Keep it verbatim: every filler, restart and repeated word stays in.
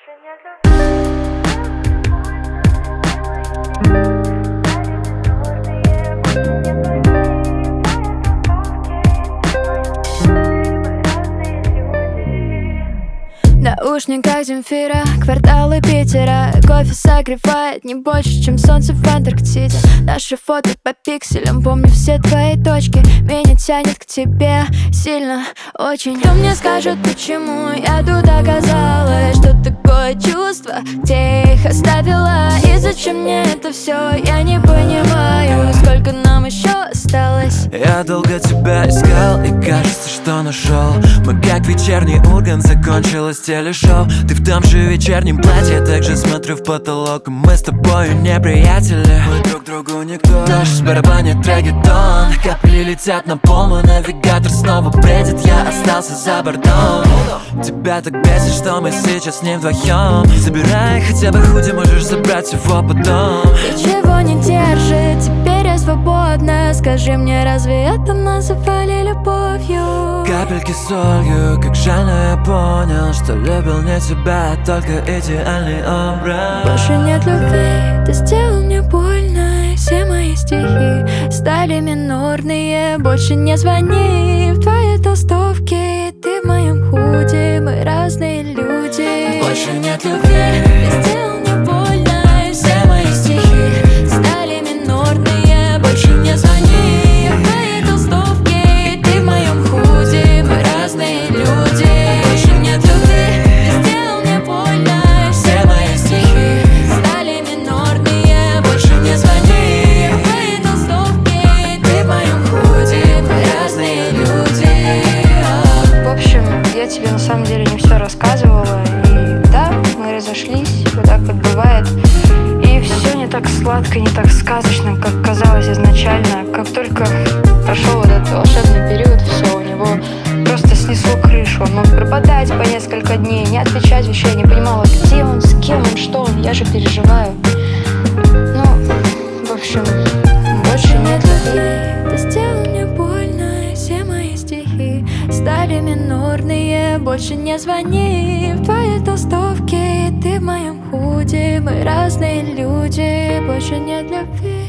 Больше нет любви. Наушниках Земфира, кварталы Питера. Кофе согревает не больше, чем солнце в Антарктиде. Наши фото по пикселям, помню все твои точки. Меня тянет к тебе сильно, очень. Кто мне скажет, почему я тут оказалась? Что такое чувство, где их оставила? И зачем мне это все, я не понимаю. Сколько нам еще осталось? Я долго тебя искал и кажется, что нашел. Мы как вечерний Ургант, закончилось телешоу. Ты в том же вечернем платье, также смотрю в потолок. И мы с тобою не приятели, мы друг другу никто. Дождь барабанит реггетон, капли летят на пол, мой навигатор снова бредит. Я остался за бортом. Тебя так бесит, что мы сейчас не вдвоем. Забирай хотя бы худи, можешь забрать его потом. Ничего не держит, теперь я свободна. Скажи мне, разве это называли любовью? Капельки солью, как жаль, но я понял, что любил не тебя, а только идеальный образ. Больше нет любви, ты сделал мне больно. И все мои стихи стали минорные. Больше не звони в твоей толстовке. Ты в моем худи, мы разные люди. Больше нет любви, ты сделал мне больно. И все мои стихи стали минорные. Больше не звони в твоей толстовке. Ты в моем худи, мы разные люди. Больше нет любви, ты сделал мне больно. И все мои стихи стали минорные. Больше не звони в твоей толстовке. Ты в моем худи, мы разные люди. В общем, я тебе на самом деле не все рассказывала. И да, мы разошлись, вот так вот бывает. И все не так сладко, не так сказочно, как казалось изначально. Как только прошел вот этот волшебный период, все, у него просто снесло крышу. Он мог пропадать по несколько дней, не отвечать вообще. Я не понимала, где он, с кем он, что он. Я же переживаю. Ну, в общем, больше нет любви. Ты сделал мне больно, и все мои стихи стали минорные. Больше не звони в твоей толстовке. Ты в моем худи, мы разные люди. Больше нет любви.